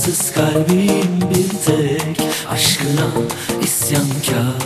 Sabırsız kalbim bir tek aşkına isyankar.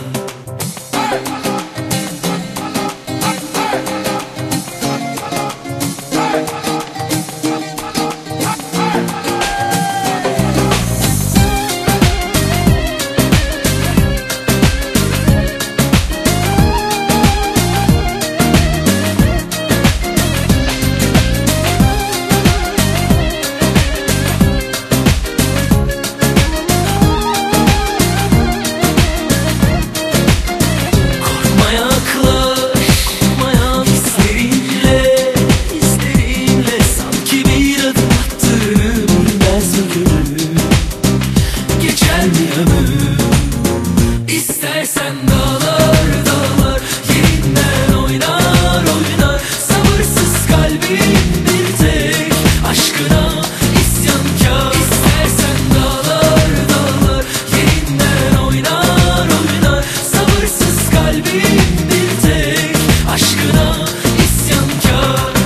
İstersen dağlar dağlar yerinden oynar oynar. Sabırsız kalbim bir tek aşkına isyankar. İstersen dağlar dağlar yerinden oynar oynar. Sabırsız kalbim bir tek aşkına isyankar.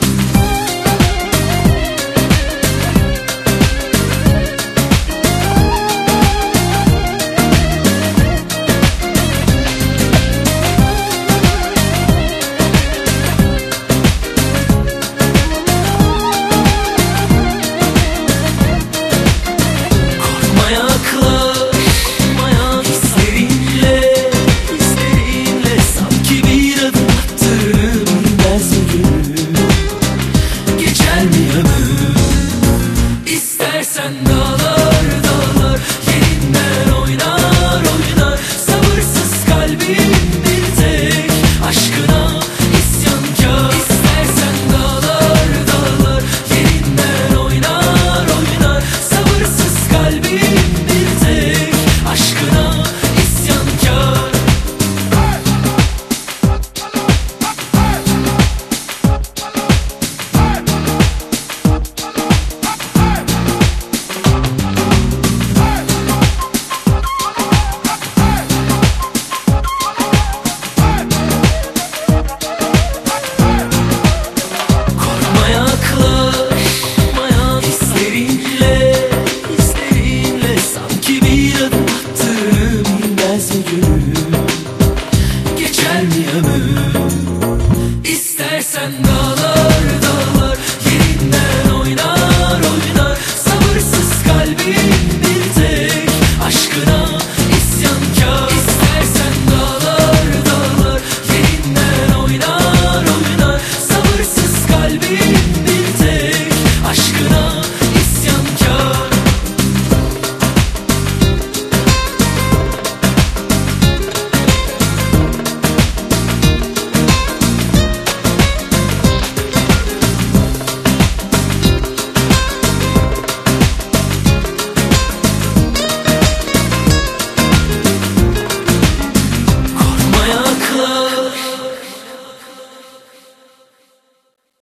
İstersen dağlar dağlar yerinden oynar oynar. Sabırsız kalbim